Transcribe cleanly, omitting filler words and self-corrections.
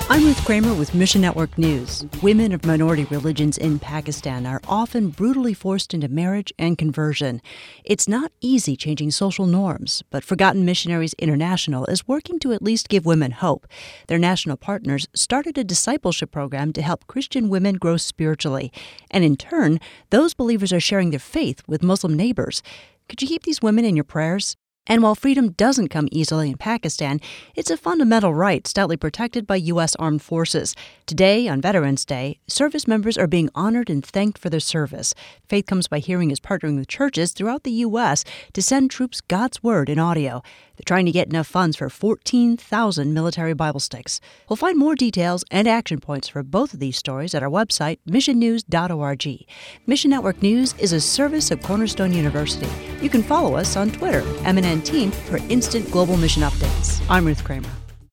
I'm Ruth Kramer with Mission Network News. Women of minority religions in Pakistan are often brutally forced into marriage and conversion. It's not easy changing social norms, but Forgotten Missionaries International is working to at least give women hope. Their national partners started a discipleship program to help Christian women grow spiritually. And in turn, those believers are sharing their faith with Muslim neighbors. Could you keep these women in your prayers? And while freedom doesn't come easily in Pakistan, it's a fundamental right stoutly protected by U.S. armed forces. Today, on Veterans Day, service members are being honored and thanked for their service. Faith Comes by Hearing is partnering with churches throughout the U.S. to send troops God's Word in audio. They're trying to get enough funds for 14,000 military Bible sticks. We'll find more details and action points for both of these stories at our website, missionnews.org. Mission Network News is a service of Cornerstone University. You can follow us on Twitter, MNN Team, for instant global mission updates. I'm Ruth Kramer.